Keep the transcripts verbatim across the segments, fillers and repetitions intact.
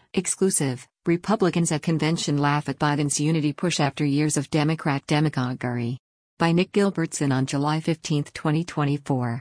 Exclusive: Republicans at convention laugh at Biden's unity push after years of Democrat demagoguery. By Nick Gilbertson on July fifteenth, twenty twenty-four.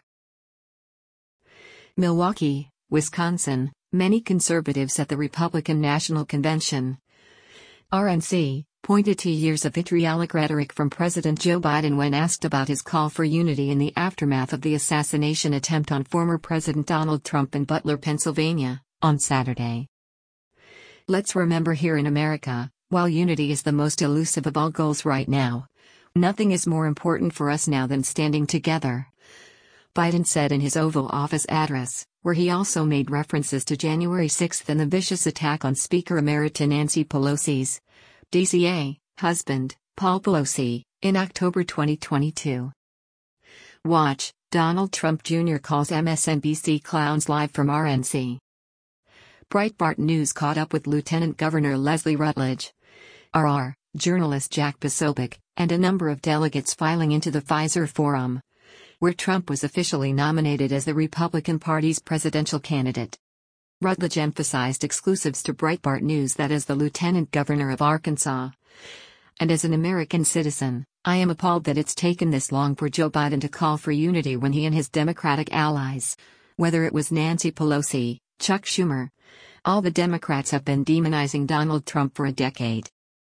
Milwaukee, Wisconsin, many conservatives at the Republican National Convention, R N C, pointed to years of vitriolic rhetoric from President Joe Biden when asked about his call for unity in the aftermath of the assassination attempt on former President Donald Trump in Butler, Pennsylvania, on Saturday. Let's remember, here in America, while unity is the most elusive of all goals right now, nothing is more important for us now than standing together, Biden said in his Oval Office address, where he also made references to January sixth and the vicious attack on Speaker Emerita Nancy Pelosi's D C A husband, Paul Pelosi, in October twenty twenty-two. Watch: Donald Trump Junior calls M S N B C clowns live from R N C. Breitbart News caught up with Lieutenant Governor Leslie Rutledge, R R, journalist Jack Posobiec, and a number of delegates filing into the Pfizer Forum, where Trump was officially nominated as the Republican Party's presidential candidate. Rutledge emphasized exclusives to Breitbart News that as the Lieutenant Governor of Arkansas, and as an American citizen, I am appalled that it's taken this long for Joe Biden to call for unity when he and his Democratic allies, whether it was Nancy Pelosi, Chuck Schumer, all the Democrats have been demonizing Donald Trump for a decade.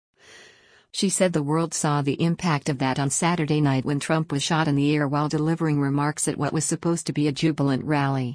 She said the world saw the impact of that on Saturday night when Trump was shot in the ear while delivering remarks at what was supposed to be a jubilant rally.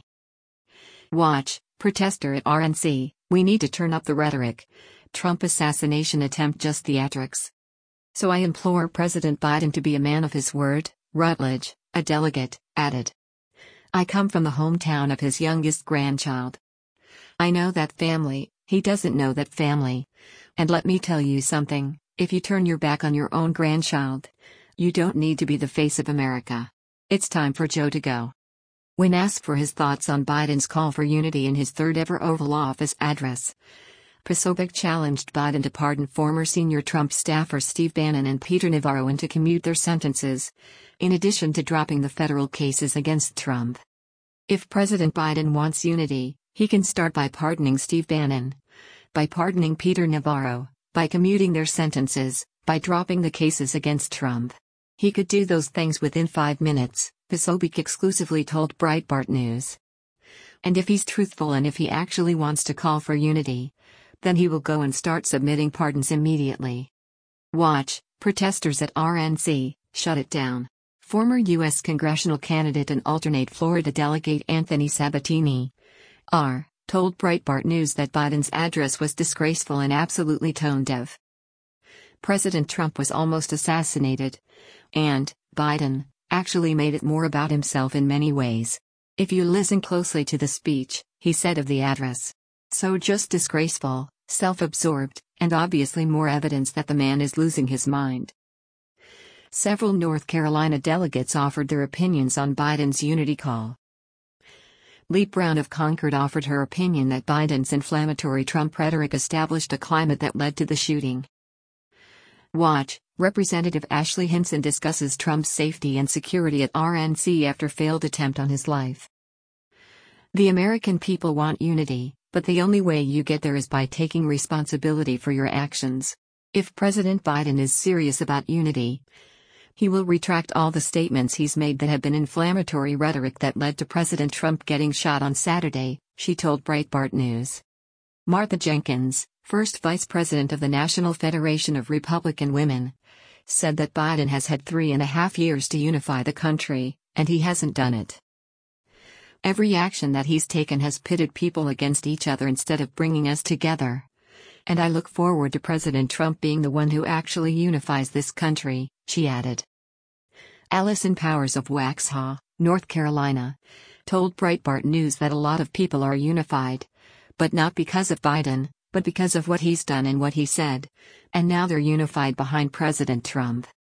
Watch: protester at R N C, we need to turn up the rhetoric. Trump assassination attempt just theatrics. So I implore President Biden to be a man of his word, Rutledge, a delegate, added. I come from the hometown of his youngest grandchild. I know that family, he doesn't know that family. And let me tell you something, if you turn your back on your own grandchild, you don't need to be the face of America. It's time for Joe to go. When asked for his thoughts on Biden's call for unity in his third ever Oval Office address, Posobiec challenged Biden to pardon former senior Trump staffers Steve Bannon and Peter Navarro and to commute their sentences, in addition to dropping the federal cases against Trump. If President Biden wants unity, he can start by pardoning Steve Bannon, by pardoning Peter Navarro, by commuting their sentences, by dropping the cases against Trump. He could do those things within five minutes, Posobiec exclusively told Breitbart News. And if he's truthful and if he actually wants to call for unity, then he will go and start submitting pardons immediately. Watch: protesters at R N C, shut it down. Former U S congressional candidate and alternate Florida delegate Anthony Sabatini, R., told Breitbart News that Biden's address was disgraceful and absolutely tone-deaf. President Trump was almost assassinated, and Biden actually made it more about himself in many ways. If you listen closely to the speech, he said of the address. So just disgraceful, self-absorbed, and obviously more evidence that the man is losing his mind. Several North Carolina delegates offered their opinions on Biden's unity call. Lee Brown of Concord offered her opinion that Biden's inflammatory Trump rhetoric established a climate that led to the shooting. Watch: Representative Ashley Hinson discusses Trump's safety and security at R N C after failed attempt on his life. The American people want unity, but the only way you get there is by taking responsibility for your actions. If President Biden is serious about unity, he will retract all the statements he's made that have been inflammatory rhetoric that led to President Trump getting shot on Saturday, she told Breitbart News. Martha Jenkins, first vice president of the National Federation of Republican Women, said that Biden has had three and a half years to unify the country, and he hasn't done it. Every action that he's taken has pitted people against each other instead of bringing us together. And I look forward to President Trump being the one who actually unifies this country, she added. Allison Powers of Waxhaw, North Carolina, told Breitbart News that a lot of people are unified, but not because of Biden, but because of what he's done and what he said, and now they're unified behind President Trump.